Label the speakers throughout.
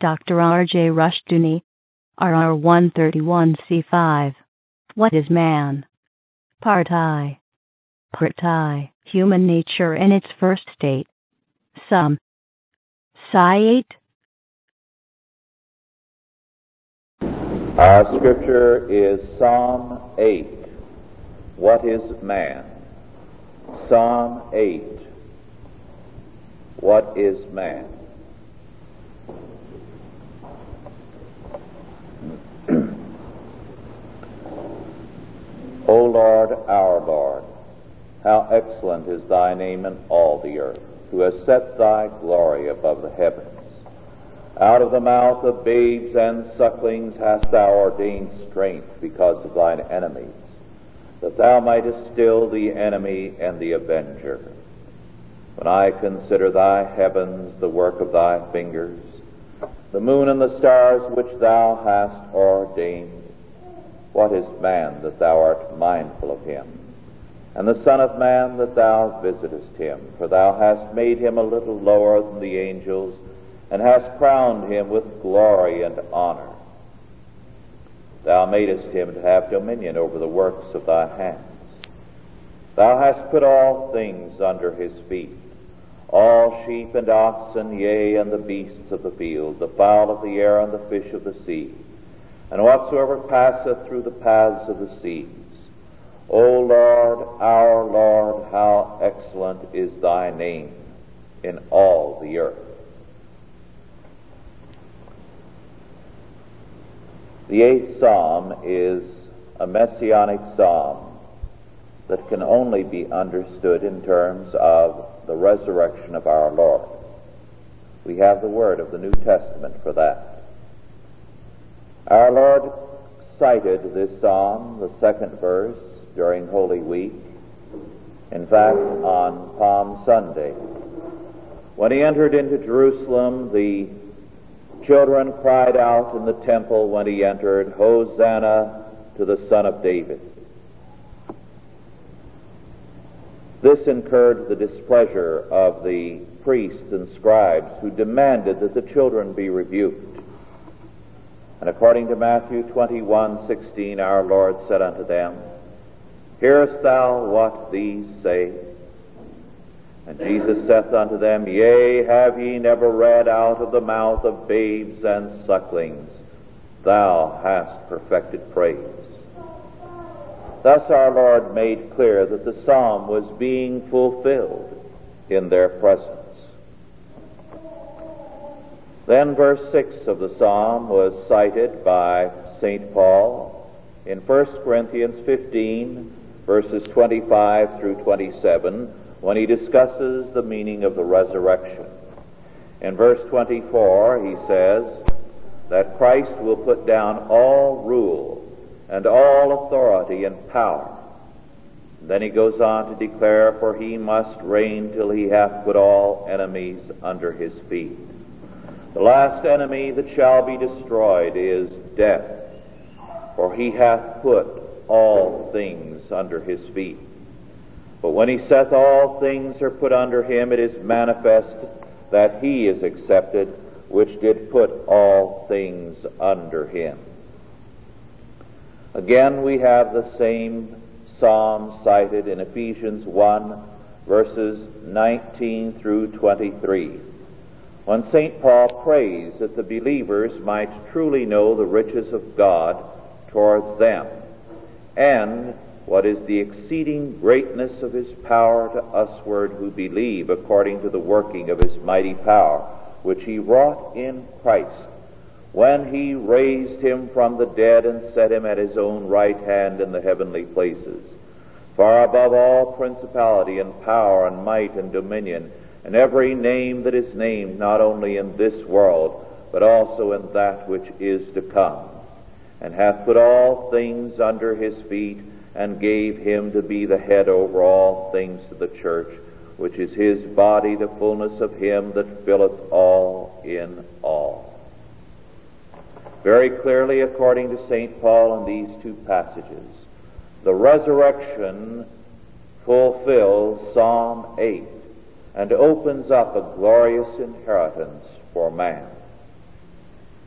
Speaker 1: Dr. R.J. Rushdoony, RR 131C5. What is man? Part I. Human nature in its first state. Psalm. Psi 8.
Speaker 2: Our scripture is Psalm 8. What is man? Psalm 8. What is man? O Lord, our Lord, how excellent is thy name in all the earth, who has set thy glory above the heavens. Out of the mouth of babes and sucklings hast thou ordained strength because of thine enemies, that thou mightest still the enemy and the avenger. When I consider thy heavens, the work of thy fingers, the moon and the stars which thou hast ordained, what is man that thou art mindful of him, and the son of man that thou visitest him? For thou hast made him a little lower than the angels, and hast crowned him with glory and honor. Thou madest him to have dominion over the works of thy hands. Thou hast put all things under his feet, all sheep and oxen, yea, and the beasts of the field, the fowl of the air, and the fish of the sea, and whatsoever passeth through the paths of the seas. O Lord, our Lord, how excellent is thy name in all the earth. The 8th Psalm is a messianic psalm that can only be understood in terms of the resurrection of our Lord. We have the word of the New Testament for that. Our Lord cited this psalm, the 2nd verse, during Holy Week. In fact, on Palm Sunday, when he entered into Jerusalem, the children cried out in the temple when he entered, Hosanna to the Son of David. This incurred the displeasure of the priests and scribes, who demanded that the children be rebuked. And according to Matthew 21:16, our Lord said unto them, Hearest thou what these say? And Jesus saith unto them, Yea, have ye never read, out of the mouth of babes and sucklings thou hast perfected praise. Thus our Lord made clear that the psalm was being fulfilled in their presence. Then verse 6 of the psalm was cited by St. Paul in 1 Corinthians 15, verses 25 through 27, when he discusses the meaning of the resurrection. In verse 24, he says that Christ will put down all rule and all authority and power. Then he goes on to declare, For he must reign till he hath put all enemies under his feet. The last enemy that shall be destroyed is death, for he hath put all things under his feet. But when he saith all things are put under him, it is manifest that he is accepted, which did put all things under him. Again, we have the same psalm cited in Ephesians 1, verses 19 through 23, when St. Paul prays that the believers might truly know the riches of God towards them, and what is the exceeding greatness of his power to usward who believe, according to the working of his mighty power, which he wrought in Christ, when he raised him from the dead and set him at his own right hand in the heavenly places, far above all principality and power and might and dominion, and every name that is named, not only in this world, but also in that which is to come, and hath put all things under his feet, and gave him to be the head over all things to the church, which is his body, the fullness of him that filleth all in all. Very clearly, according to St. Paul in these two passages, the resurrection fulfills Psalm 8 and opens up a glorious inheritance for man.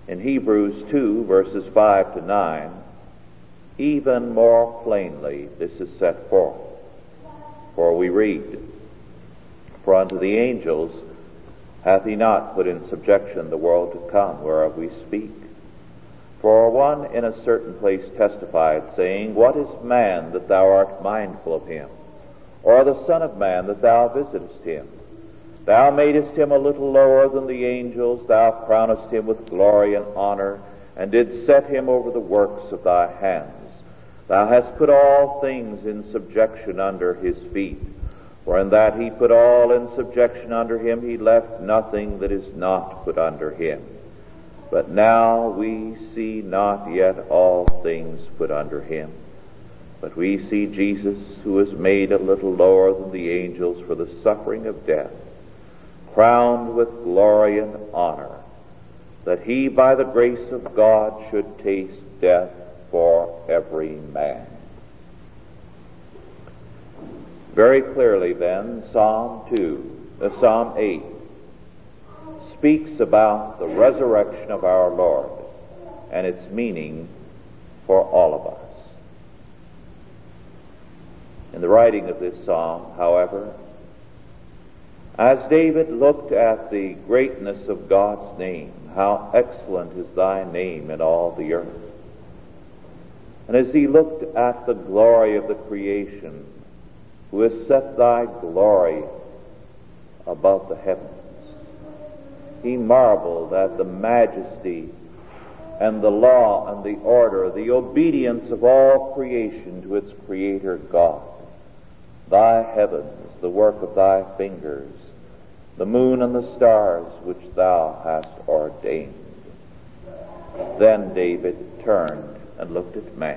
Speaker 2: in Hebrews 2, verses 5 to 9, even more plainly this is set forth. For we read, "For unto the angels hath he not put in subjection the world to come, whereof we speak. For one in a certain place testified, saying, What is man that thou art mindful of him? Or the Son of man that thou visitest him? Thou madest him a little lower than the angels, thou crownest him with glory and honor, and didst set him over the works of thy hands. Thou hast put all things in subjection under his feet. For in that he put all in subjection under him, he left nothing that is not put under him. But now we see not yet all things put under him. But we see Jesus, who is made a little lower than the angels for the suffering of death, crowned with glory and honor, that he by the grace of God should taste death for every man." Very clearly then, Psalm 8 speaks about the resurrection of our Lord and its meaning for all of us. In the writing of this psalm, however, as David looked at the greatness of God's name, how excellent is thy name in all the earth, and as he looked at the glory of the creation, who has set thy glory above the heavens, he marveled at the majesty and the law and the order, the obedience of all creation to its Creator God. Thy heavens, the work of thy fingers, the moon and the stars which thou hast ordained. Then David turned and looked at man.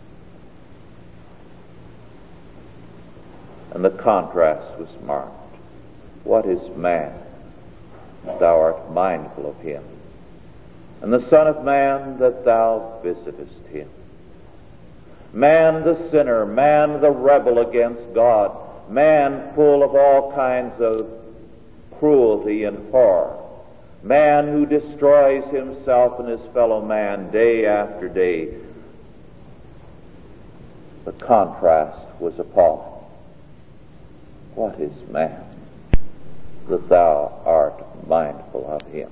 Speaker 2: And the contrast was marked. What is man, that thou art mindful of him? And the Son of man, that thou visitest him? Man the sinner, man the rebel against God, man full of all kinds of cruelty and horror, man who destroys himself and his fellow man day after day. The contrast was appalling. What is man, that thou art mindful of him?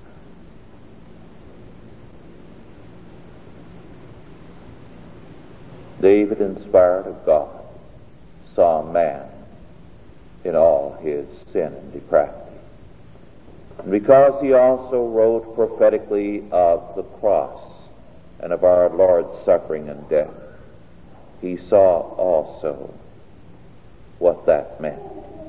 Speaker 2: David, inspired of God, saw man in all his sin and depravity. And because he also wrote prophetically of the cross and of our Lord's suffering and death, he saw also what that meant.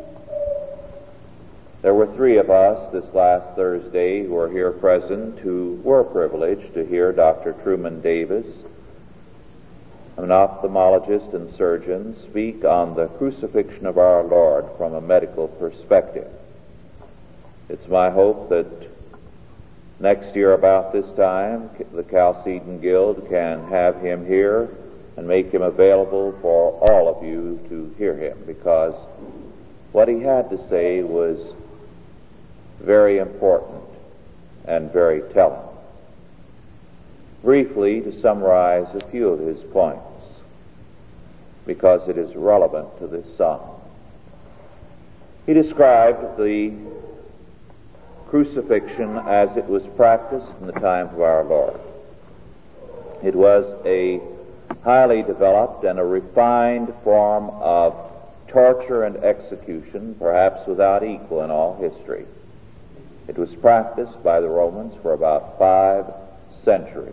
Speaker 2: There were 3 of us this last Thursday who are here present who were privileged to hear Dr. Truman Davis, an ophthalmologist and surgeon, speak on the crucifixion of our Lord from a medical perspective. It's my hope that next year about this time, the Chalcedon Guild can have him here and make him available for all of you to hear him, because what he had to say was very important and very telling. Briefly, to summarize a few of his points, because it is relevant to this psalm. He described the crucifixion as it was practiced in the time of our Lord. It was a highly developed and a refined form of torture and execution, perhaps without equal in all history. It was practiced by the Romans for about 5 centuries.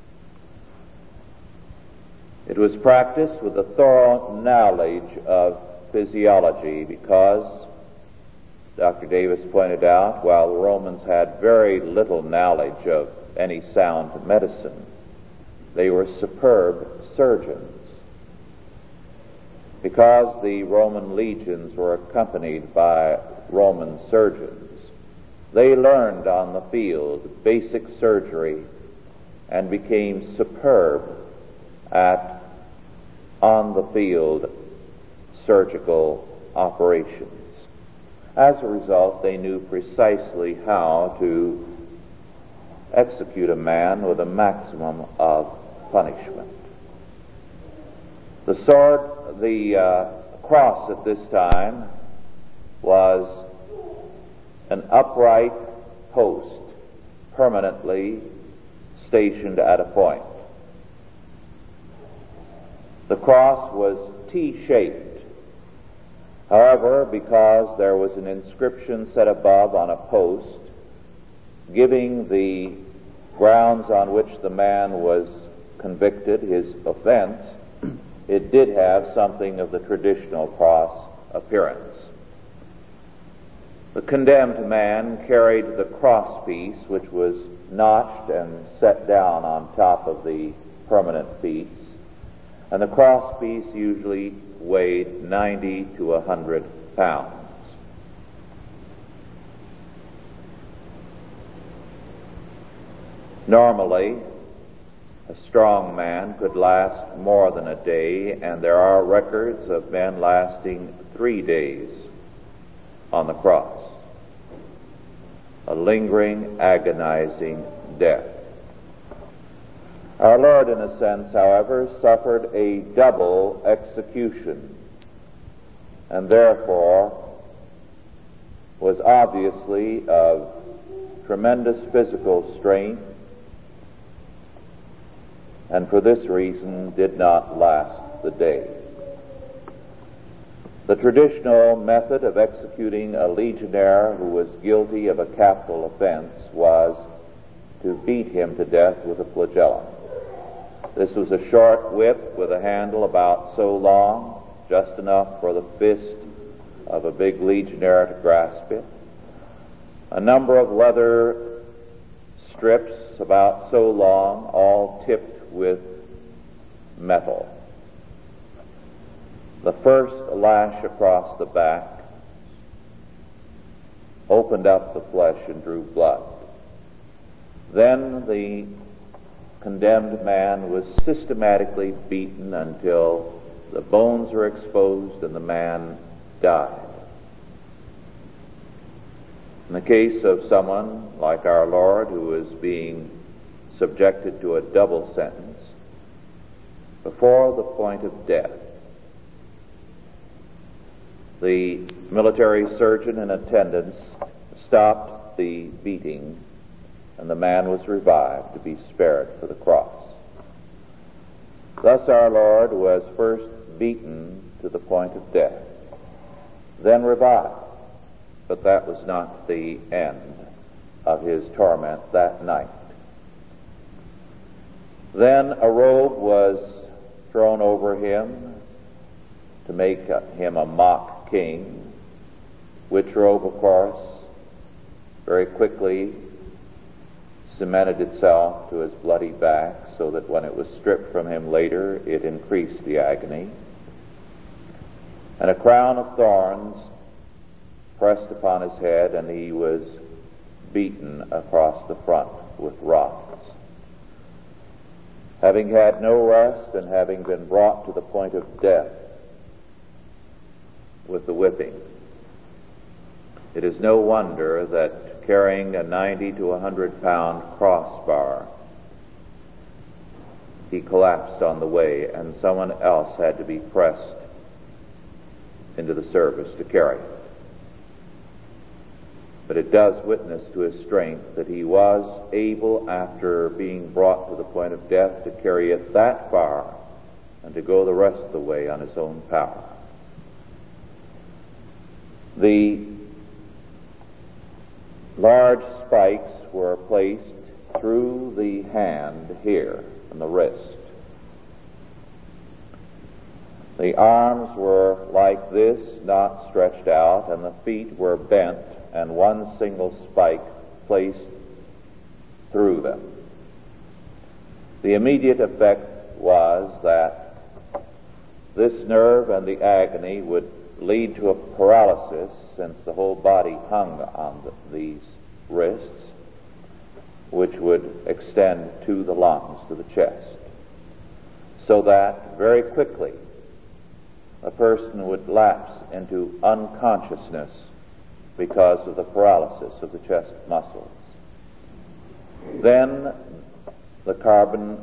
Speaker 2: It was practiced with a thorough knowledge of physiology, because, Dr. Davis pointed out, while the Romans had very little knowledge of any sound medicine, they were superb surgeons. Because the Roman legions were accompanied by Roman surgeons, they learned on the field basic surgery and became superb at on-the-field surgical operations. As a result, they knew precisely how to execute a man with a maximum of punishment. The cross at this time was an upright post permanently stationed at a point. The cross was T-shaped. However, because there was an inscription set above on a post giving the grounds on which the man was convicted, his offense, it did have something of the traditional cross appearance. The condemned man carried the cross piece, which was notched and set down on top of the permanent piece, and the cross piece usually weighed 90 to 100 pounds. Normally, a strong man could last more than a day, and there are records of men lasting 3 days on the cross. A lingering, agonizing death. Our Lord, in a sense, however, suffered a double execution, and therefore was obviously of tremendous physical strength, and for this reason did not last the day. The traditional method of executing a legionnaire who was guilty of a capital offense was to beat him to death with a flagellum. This was a short whip with a handle about so long, just enough for the fist of a big legionnaire to grasp it. A number of leather strips about so long, all tipped with metal. The first lash across the back opened up the flesh and drew blood. Then the condemned man was systematically beaten until the bones were exposed and the man died. In the case of someone like our Lord who is being subjected to a double sentence, before the point of death, the military surgeon in attendance stopped the beating, and the man was revived to be spared for the cross. Thus our Lord was first beaten to the point of death, then revived, but that was not the end of his torment that night. Then a robe was thrown over him to make him a mock king, which robe, of course, very quickly cemented itself to his bloody back, so that when it was stripped from him later, it increased the agony. And a crown of thorns pressed upon his head, and he was beaten across the front with rods. Having had no rest and having been brought to the point of death with the whipping, it is no wonder that carrying a 90 to 100 pound crossbar, he collapsed on the way, and someone else had to be pressed into the service to carry it. But it does witness to his strength that he was able, after being brought to the point of death, to carry it that far and to go the rest of the way on his own power. The large spikes were placed through the hand here and the wrist. The arms were like this, not stretched out, and the feet were bent, and one single spike placed through them. The immediate effect was that this nerve and the agony would lead to a paralysis, since the whole body hung on these wrists, which would extend to the lungs, to the chest, so that very quickly a person would lapse into unconsciousness because of the paralysis of the chest muscles. Then the carbon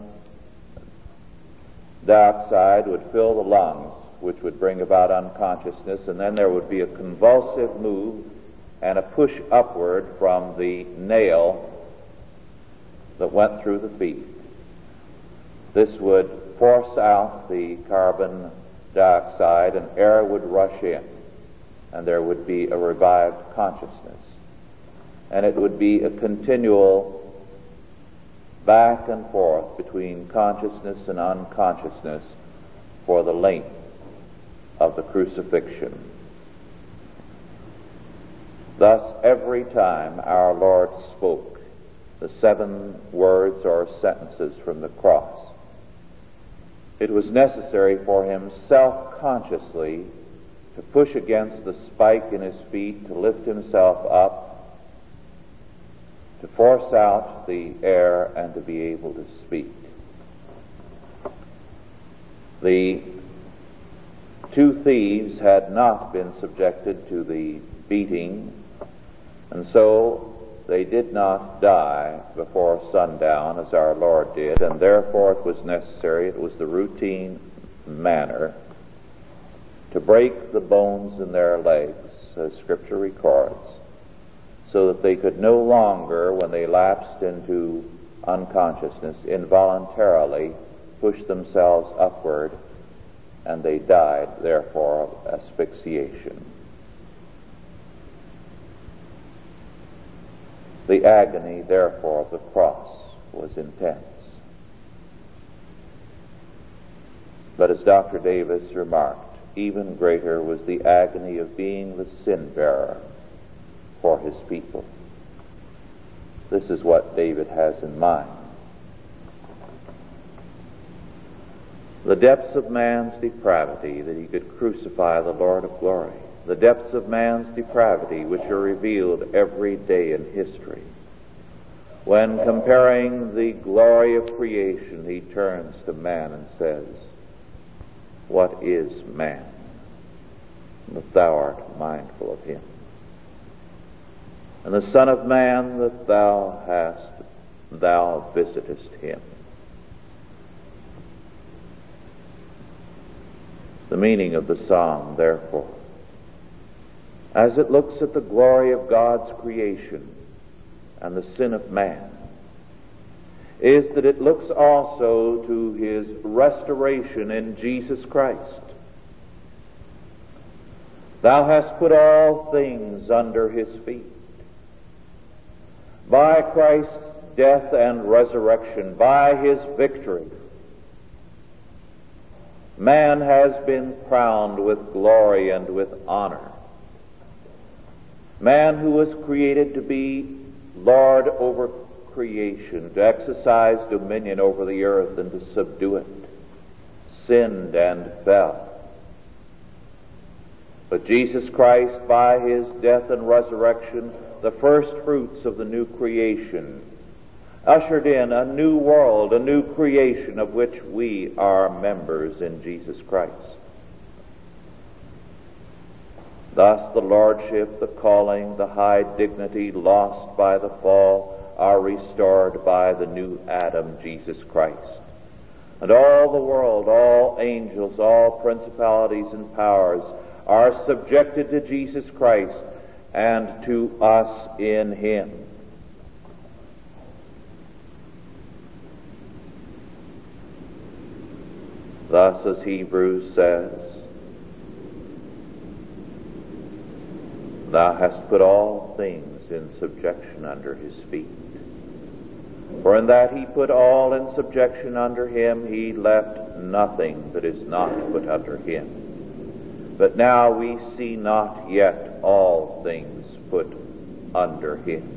Speaker 2: dioxide would fill the lungs, which would bring about unconsciousness, and then there would be a convulsive move and a push upward from the nail that went through the feet. This would force out the carbon dioxide, and air would rush in, and there would be a revived consciousness. And it would be a continual back and forth between consciousness and unconsciousness for the length of the crucifixion. Thus, every time our Lord spoke the 7 words or sentences from the cross, it was necessary for him self-consciously to push against the spike in his feet, to lift himself up, to force out the air, and to be able to speak. The 2 thieves had not been subjected to the beating, and so they did not die before sundown as our Lord did, and therefore it was necessary, it was the routine manner, to break the bones in their legs, as Scripture records, so that they could no longer, when they lapsed into unconsciousness, involuntarily push themselves upward, and they died, therefore, of asphyxiation. The agony, therefore, of the cross was intense. But as Dr. Davis remarked, even greater was the agony of being the sin-bearer for his people. This is what David has in mind. The depths of man's depravity, that he could crucify the Lord of glory. The depths of man's depravity, which are revealed every day in history. When comparing the glory of creation, he turns to man and says, "What is man, that thou art mindful of him? And the Son of Man, that thou visitest him." The meaning of the psalm, therefore, as it looks at the glory of God's creation and the sin of man, is that it looks also to his restoration in Jesus Christ. Thou hast put all things under his feet. By Christ's death and resurrection, by his victory, man has been crowned with glory and with honor. Man, who was created to be Lord over creation, to exercise dominion over the earth and to subdue it, sinned and fell. But Jesus Christ, by his death and resurrection, the first fruits of the new creation, ushered in a new world, a new creation of which we are members in Jesus Christ. Thus the lordship, the calling, the high dignity lost by the fall are restored by the new Adam, Jesus Christ. And all the world, all angels, all principalities and powers are subjected to Jesus Christ and to us in him. Thus, as Hebrews says, thou hast put all things in subjection under his feet. For in that he put all in subjection under him, he left nothing that is not put under him. But now we see not yet all things put under him.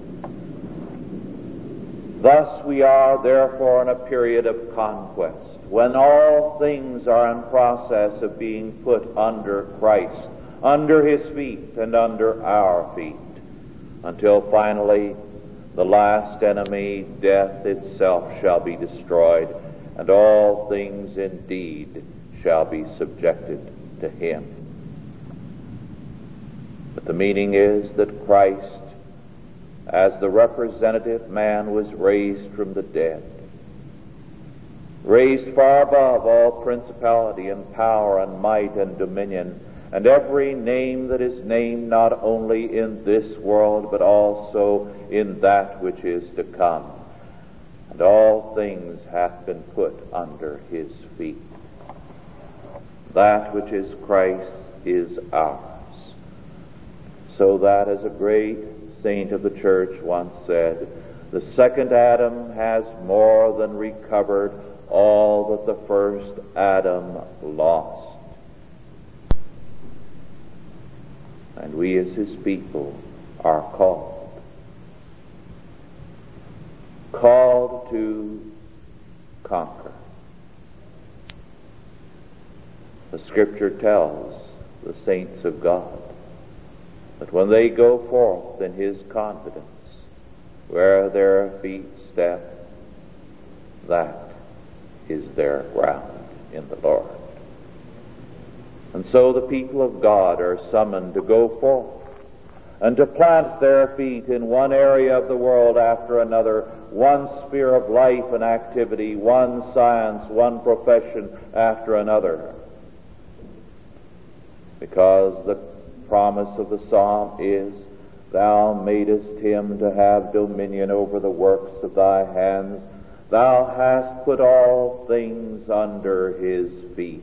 Speaker 2: Thus we are therefore in a period of conquest, when all things are in process of being put under Christ, under his feet and under our feet, until finally the last enemy, death itself, shall be destroyed, and all things indeed shall be subjected to him. But the meaning is that Christ as the representative man was raised from the dead, raised far above all principality and power and might and dominion, and every name that is named not only in this world but also in that which is to come. And all things hath been put under his feet. That which is Christ is ours. So that, as a great saint of the church once said, the second Adam has more than recovered all that the first Adam lost. And we as his people are called to conquer. The Scripture tells the saints of God that when they go forth in his confidence, where their feet step, that is their ground in the Lord. And so the people of God are summoned to go forth and to plant their feet in one area of the world after another, one sphere of life and activity, one science, one profession after another. Because the promise of the psalm is, Thou madest him to have dominion over the works of thy hands. Thou hast put all things under his feet.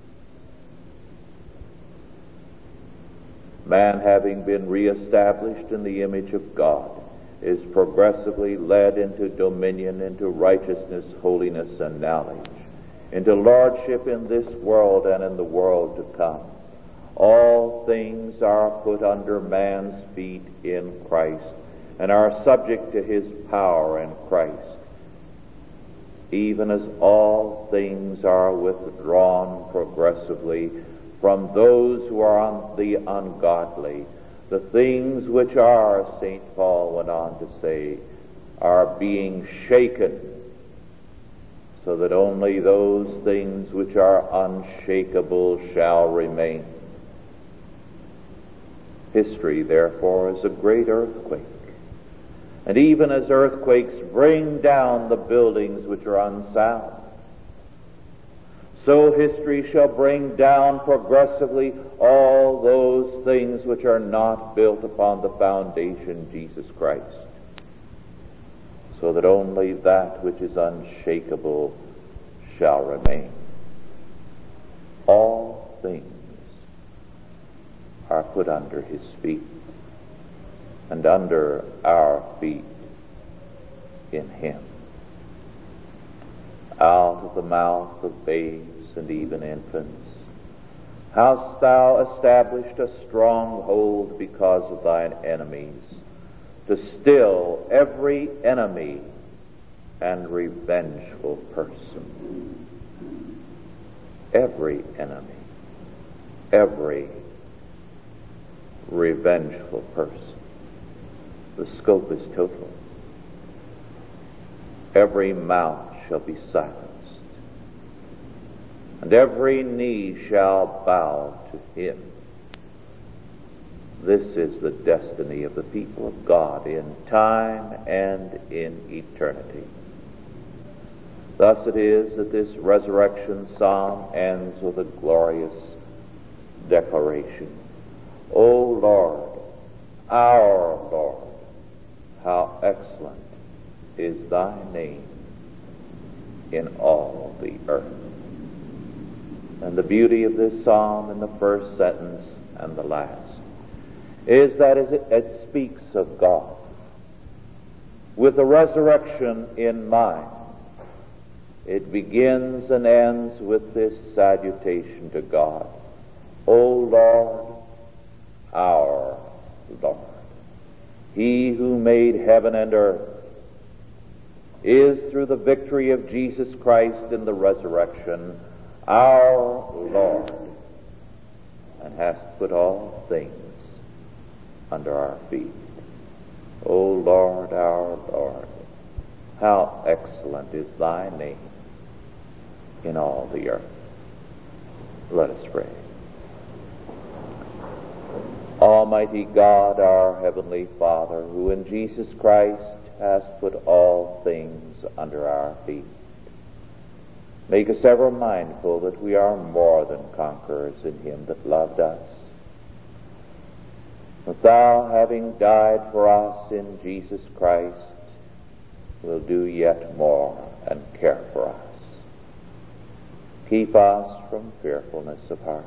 Speaker 2: Man, having been reestablished in the image of God, is progressively led into dominion, into righteousness, holiness, and knowledge, into lordship in this world and in the world to come. All things are put under man's feet in Christ and are subject to his power in Christ, even as all things are withdrawn progressively from those who are the ungodly. The things which are, St. Paul went on to say, are being shaken, so that only those things which are unshakable shall remain. History, therefore, is a great earthquake. And even as earthquakes bring down the buildings which are unsound, so history shall bring down progressively all those things which are not built upon the foundation, Jesus Christ, so that only that which is unshakable shall remain. All things are put under his feet and under our feet in him. Out of the mouth of babes and even infants hast thou established a stronghold because of thine enemies, to still every enemy and revengeful person. Every enemy, every revengeful person. The scope is total. Every mouth shall be silenced, and every knee shall bow to him. This is the destiny of the people of God in time and in eternity. Thus it is that this resurrection psalm ends with a glorious declaration. O Lord, our Lord, how excellent is thy name in all the earth. And the beauty of this psalm in the first sentence and the last is that it speaks of God with the resurrection in mind. It begins and ends with this salutation to God. O Lord, our Lord. He who made heaven and earth is, through the victory of Jesus Christ in the resurrection, our Lord, and hast put all things under our feet. O Lord, our Lord, how excellent is thy name in all the earth. Let us pray. Almighty God, our Heavenly Father, who in Jesus Christ has put all things under our feet, make us ever mindful that we are more than conquerors in Him that loved us. That Thou, having died for us in Jesus Christ, will do yet more and care for us. Keep us from fearfulness of heart.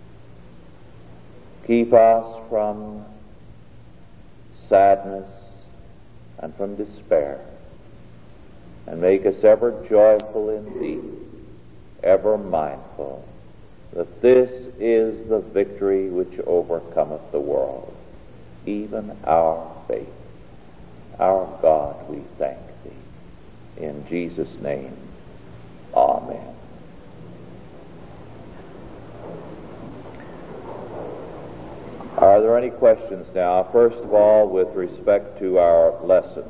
Speaker 2: Keep us from sadness and from despair, and make us ever joyful in Thee, ever mindful that this is the victory which overcometh the world, even our faith. Our God, we thank Thee. In Jesus' name, amen. Are there any questions now? First of all, with respect to our lesson.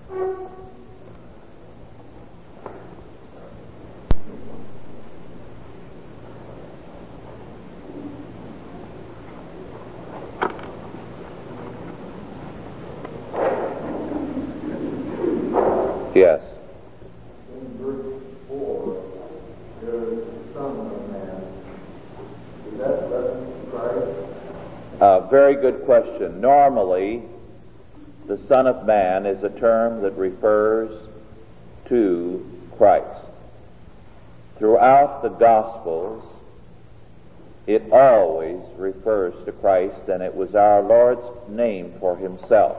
Speaker 2: Yes.
Speaker 3: In verse 4, there is the Son of Man. Is that reference to Christ?
Speaker 2: Very good question. Normally, the Son of Man is a term that refers to Christ. Throughout the Gospels, it always refers to Christ, and it was our Lord's name for Himself.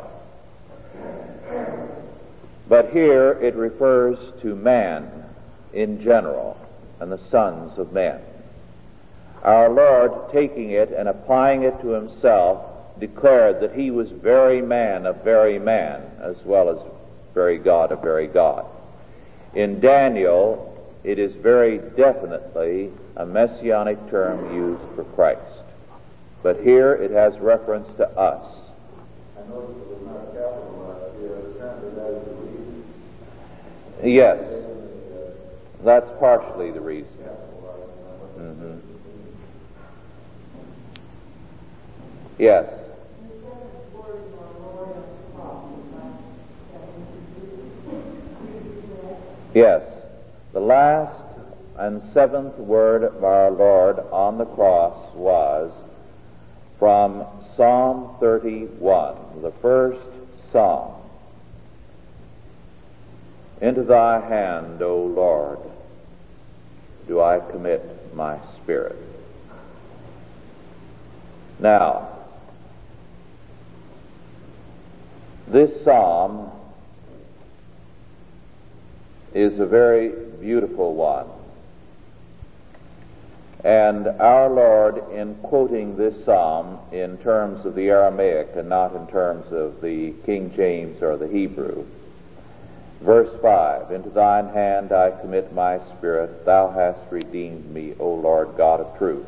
Speaker 2: But here it refers to man in general and the sons of men. Our Lord, taking it and applying it to Himself, declared that He was very man of very man, as well as very God of very God. In Daniel, it is very definitely a messianic term used for Christ. But here it has reference to us.
Speaker 3: I noticed it was not capitalized here. It's translated as the reason.
Speaker 2: Yes, that's partially the reason. Mm-hmm. Yes. Yes. The last and seventh word of our Lord on the cross was from Psalm 31, the first psalm. Into Thy hand, O Lord, do I commit my spirit. Now, this psalm is a very beautiful one. And our Lord, in quoting this psalm in terms of the Aramaic and not in terms of the King James or the Hebrew, verse 5, Into Thine hand I commit my spirit, Thou hast redeemed me, O Lord God of truth.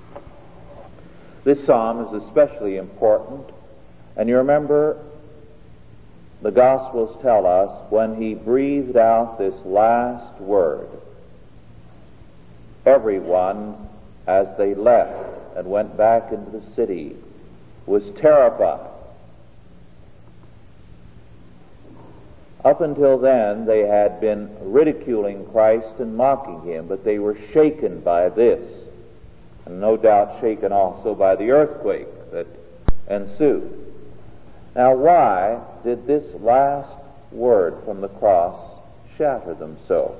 Speaker 2: This psalm is especially important, and you remember the Gospels tell us when He breathed out this last word, everyone, as they left and went back into the city, was terrified. Up until then, they had been ridiculing Christ and mocking Him, but they were shaken by this, and no doubt shaken also by the earthquake that ensued. Now, why did this last word from the cross shatter them so?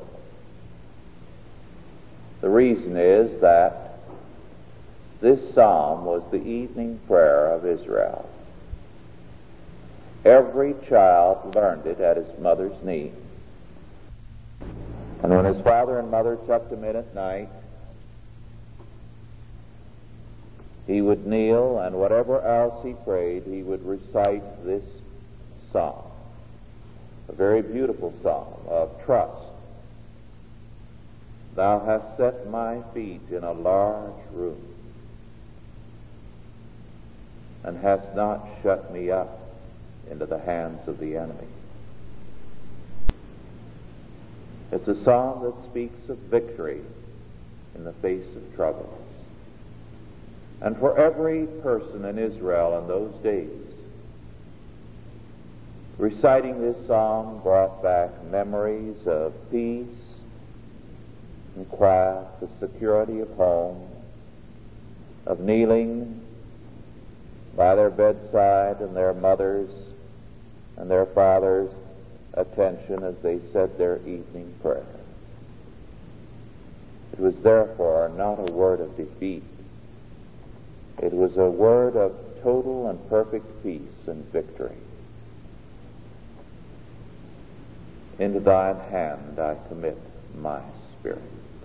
Speaker 2: The reason is that this psalm was the evening prayer of Israel. Every child learned it at his mother's knee. And when his father and mother tucked him in at night, he would kneel, and whatever else he prayed, he would recite this psalm. A very beautiful psalm of trust. Thou hast set my feet in a large room, and hast not shut me up into the hands of the enemy. It's a psalm that speaks of victory in the face of troubles. And for every person in Israel in those days, reciting this psalm brought back memories of peace and quiet, the security of home, of kneeling by their bedside and their mothers and their fathers' attention as they said their evening prayer. It was therefore not a word of defeat. It was a word of total and perfect peace and victory. Into thine hand I commit my spirit.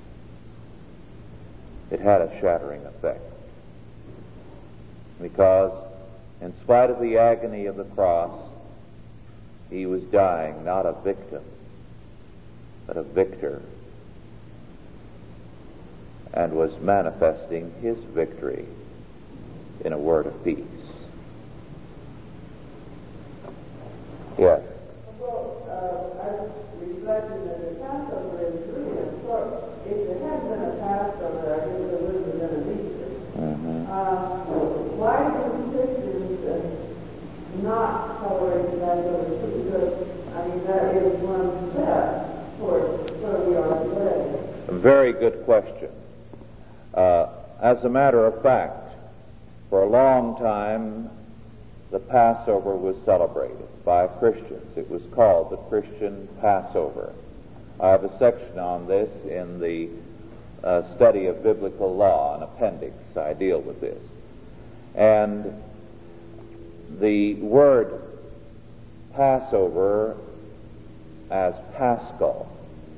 Speaker 2: It had a shattering effect, because in spite of the agony of the cross, he was dying not a victim, but a victor, and was manifesting his victory in a word of peace. Yes.
Speaker 4: Well, I was reflecting that the Passover is really important. If there had been a Passover, I think there would have been an Easter. Why do Christians not celebrate the Passover? Because, I mean, that is one step towards where we are today.
Speaker 2: A very good question. As a matter of fact, for a long time, the Passover was celebrated by Christians. It was called the Christian Passover. I have a section on this in the study of biblical law, an appendix. I deal with this. And the word Passover as Paschal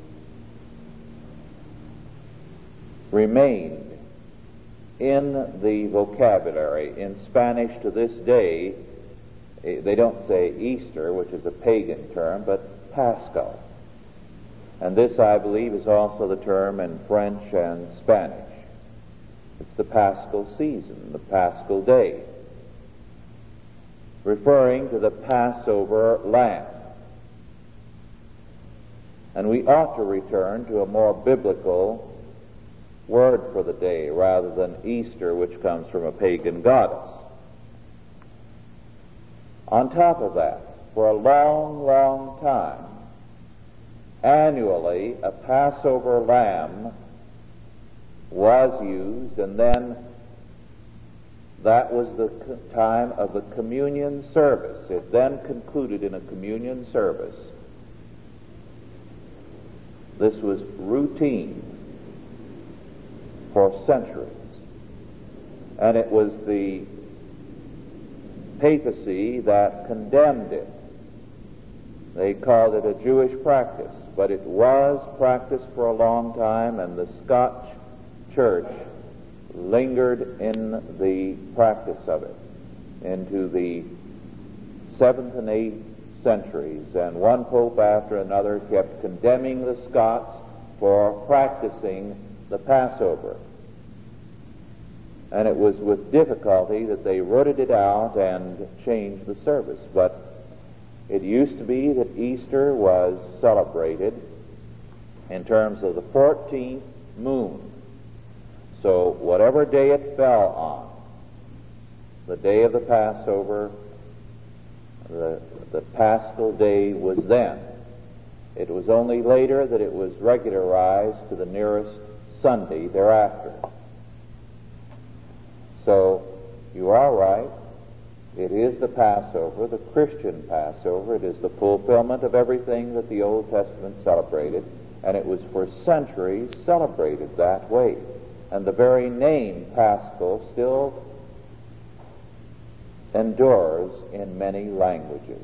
Speaker 2: remained in the vocabulary. In Spanish to this day, they don't say Easter, which is a pagan term, but Paschal. And this, I believe, is also the term in French and Spanish. It's the Paschal season, the Paschal day, referring to the Passover lamb. And we ought to return to a more biblical word for the day rather than Easter, which comes from a pagan goddess. On top of that, for a long, long time, annually a Passover lamb was used, and then that was the time of the communion service. It then concluded in a communion service. This was routine for centuries. And it was the papacy that condemned it. They called it a Jewish practice, but it was practiced for a long time, and the Scotch Church lingered in the practice of it into the 7th and 8th centuries, and one pope after another kept condemning the Scots for practicing the Passover. And it was with difficulty that they rooted it out and changed the service. But it used to be that Easter was celebrated in terms of the 14th moon. So whatever day it fell on, the day of the Passover, the Paschal day was then. It was only later that it was regularized to the nearest Sunday thereafter. So you are right. It is the Passover, the Christian Passover. It is the fulfillment of everything that the Old Testament celebrated, and it was for centuries celebrated that way. And the very name Paschal still endures in many languages.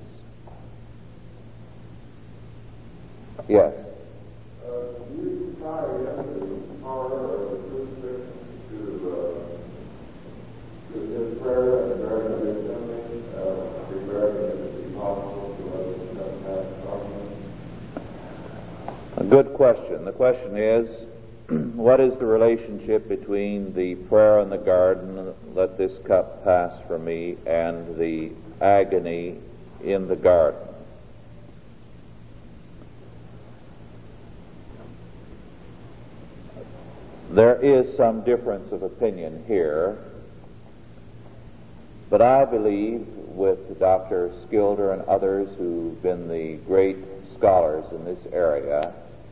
Speaker 2: Yes?
Speaker 3: Do you tie in the power of the crucifix to his prayer and the burden of his sins, regarding it to be possible to others that pass?
Speaker 2: A good question. The question is, what is the relationship between the prayer in the garden, let this cup pass from me, and the agony in the garden? There is some difference of opinion here, But I believe, with Dr. Skilder and others who've been the great scholars in this area,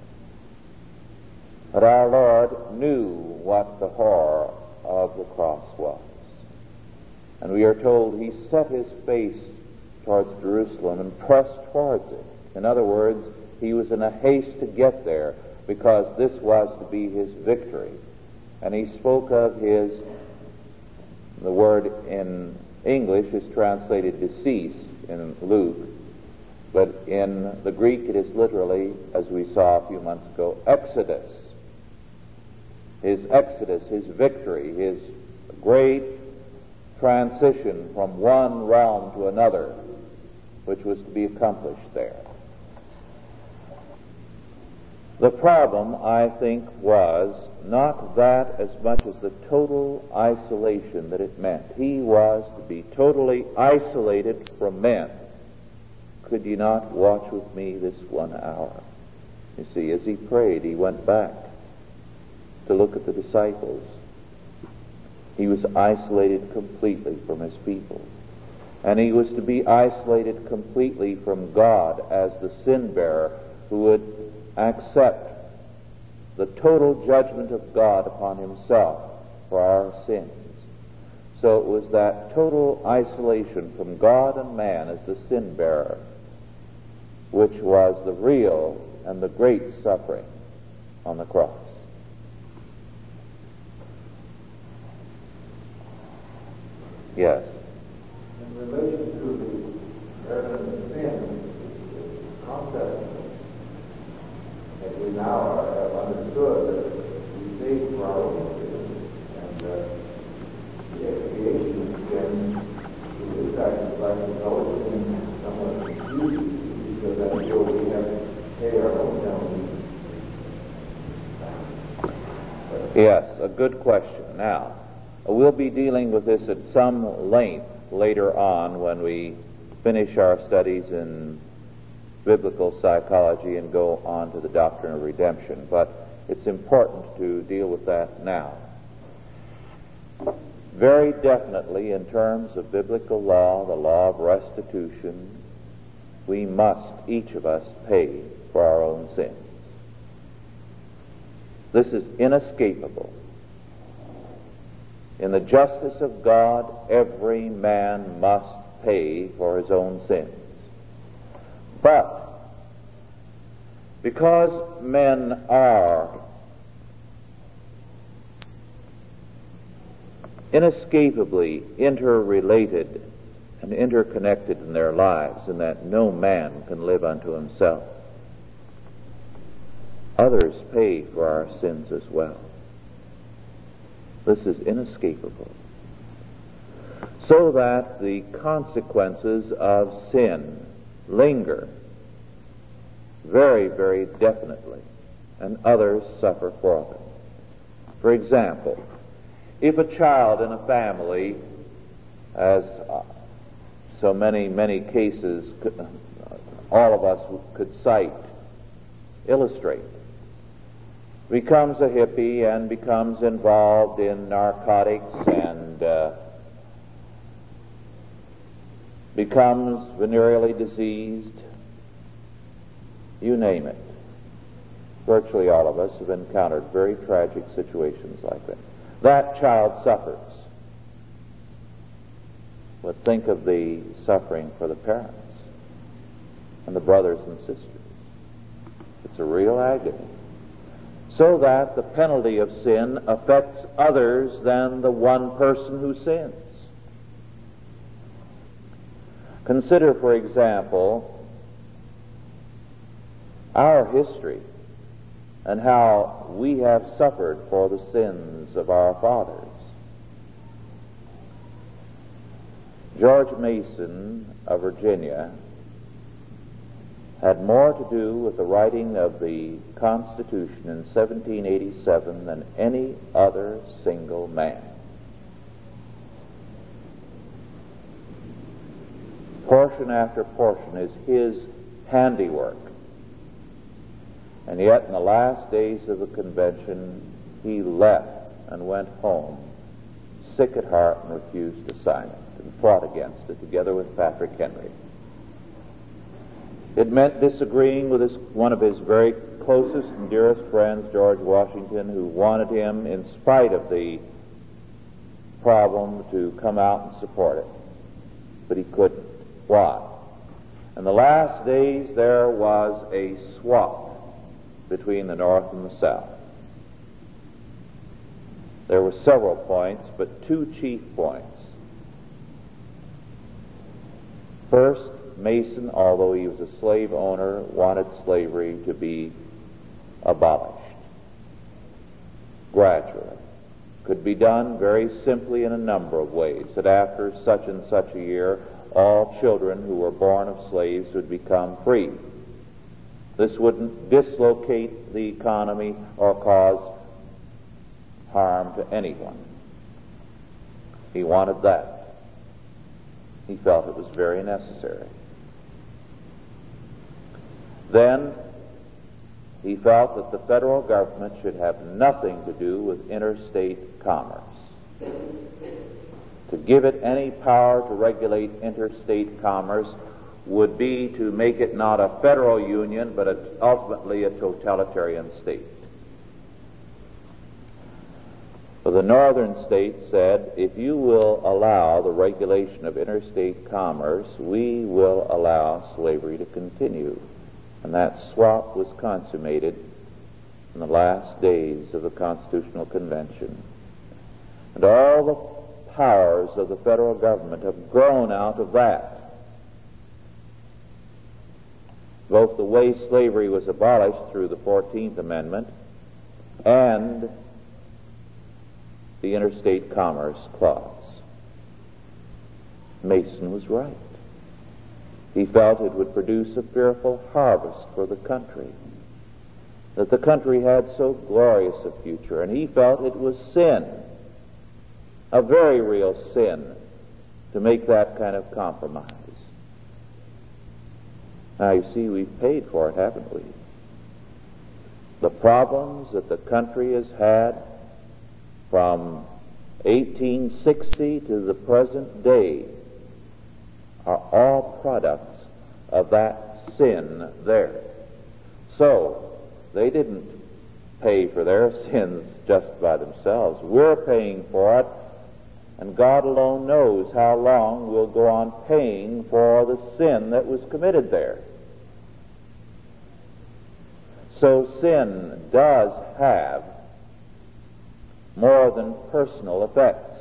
Speaker 2: that our Lord knew what the horror of the cross was. And we are told he set his face towards Jerusalem and pressed towards it. In other words, he was in a haste to get there because this was to be his victory. And he spoke of the word in English is translated decease in Luke, but in the Greek it is literally, as we saw a few months ago, exodus. His exodus, his victory, his great transition from one realm to another, which was to be accomplished there. The problem, I think, was not that as much as the total isolation that it meant. He was to be totally isolated from men. Could you not watch with me this 1 hour? You see, as he prayed, he went back to look at the disciples. He was isolated completely from his people. And he was to be isolated completely from God as the sin-bearer who would accept the total judgment of God upon himself for our sins. So it was that total isolation from God and man as the sin-bearer which was the real and the great suffering on the cross. Yes.
Speaker 3: In relation to the evidence of sin, the concept that we now have understood that we save for our own sins, and the expiation of sin through this sacrifice is always been somewhat confusing, because that's where we have to pay our own penalty.
Speaker 2: Yes, a good question. Now, we'll be dealing with this at some length later on when we finish our studies in biblical psychology and go on to the doctrine of redemption. But it's important to deal with that now. Very definitely, in terms of biblical law, the law of restitution, we must, each of us, pay for our own sins. This is inescapable. In the justice of God, every man must pay for his own sins. But because men are inescapably interrelated and interconnected in their lives, in that no man can live unto himself, others pay for our sins as well. This is inescapable. So that the consequences of sin linger very, very definitely, and others suffer for them. For example, if a child in a family, as so many cases all of us could cite, illustrate, becomes a hippie and becomes involved in narcotics and becomes venereally diseased, you name it. Virtually all of us have encountered very tragic situations like that. That child suffers. But think of the suffering for the parents and the brothers and sisters. It's a real agony. So that the penalty of sin affects others than the one person who sins. Consider, for example, our history and how we have suffered for the sins of our fathers. George Mason of Virginia had more to do with the writing of the Constitution in 1787 than any other single man. Portion after portion is his handiwork. And yet in the last days of the convention, he left and went home, sick at heart, and refused to sign it. and fought against it together with Patrick Henry. It meant disagreeing with one of his very closest and dearest friends, George Washington, who wanted him, in spite of the problem, to come out and support it. But he couldn't. Why? In the last days there was a swap between the North and the South. There were several points, but two chief points. First, Mason, although he was a slave owner, wanted slavery to be abolished gradually. Could be done very simply in a number of ways, that after such and such a year, all children who were born of slaves would become free. This wouldn't dislocate the economy or cause harm to anyone. He wanted that. He felt it was very necessary. Then he felt that the federal government should have nothing to do with interstate commerce. To give it any power to regulate interstate commerce would be to make it not a federal union, but ultimately a totalitarian state. So the northern states said, if you will allow the regulation of interstate commerce, we will allow slavery to continue. And that swap was consummated in the last days of the Constitutional Convention. And all the powers of the federal government have grown out of that. Both the way slavery was abolished through the 14th Amendment and the Interstate Commerce Clause. Mason was right. He felt it would produce a fearful harvest for the country, that the country had so glorious a future, and he felt it was sin, a very real sin, to make that kind of compromise. Now, you see, we've paid for it, haven't we? The problems that the country has had from 1860 to the present day are all products of that sin there. So, they didn't pay for their sins just by themselves. We're paying for it, and God alone knows how long we'll go on paying for the sin that was committed there. So sin does have more than personal effects.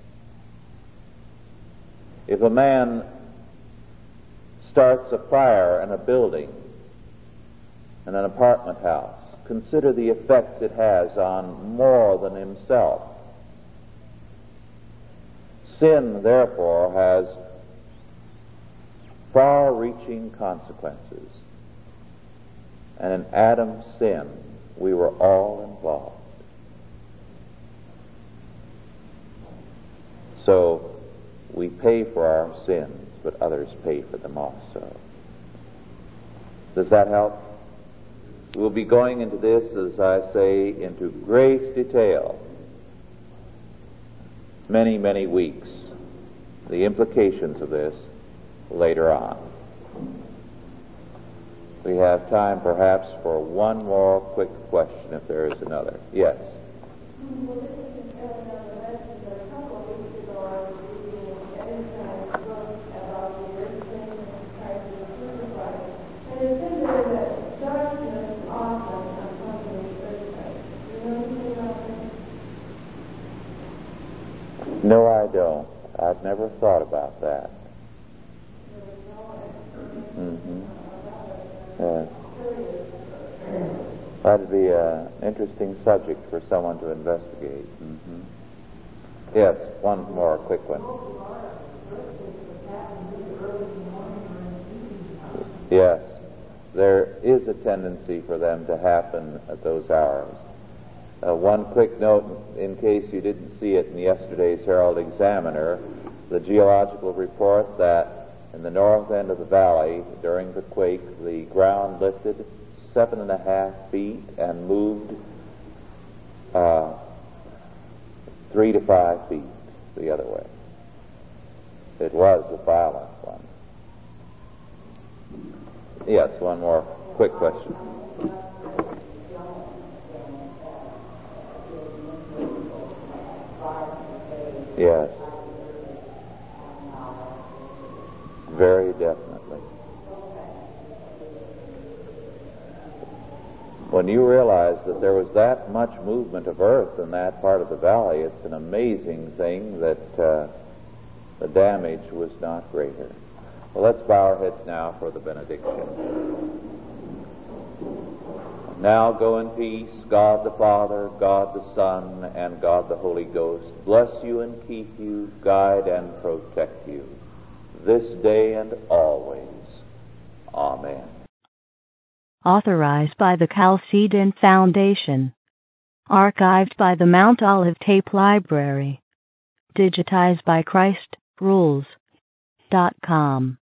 Speaker 2: If a man starts a fire in a building, in an apartment house, consider the effects it has on more than himself. Sin, therefore, has far-reaching consequences. And in Adam's sin, we were all involved. So, we pay for our sins, but others pay for them also. Does that help? We'll be going into this, as I say, into great detail. Many, many weeks. The implications of this later on. We have time perhaps for one more quick question if there is another. Yes? No, I don't. I've never thought about that. Yes. That'd be an interesting subject for someone to investigate. Yes, one more quick one. Yes, there is a tendency for them to happen at those hours. One quick note, in case you didn't see it in yesterday's Herald Examiner, the geological report that in the north end of the valley during the quake, the ground lifted 7.5 feet and moved 3 to 5 feet the other way. It was a violent one. Yes, one more quick question. Yes. Very definitely. When you realize that there was that much movement of earth in that part of the valley, it's an amazing thing that the damage was not greater. Well, let's bow our heads now for the benediction. Now go in peace. God the Father, God the Son, and God the Holy Ghost bless you and keep you, guide and protect you, this day and always. Amen.
Speaker 1: Authorized by the Chalcedon Foundation. Archived by the Mount Olive Tape Library. Digitized by ChristRules.com.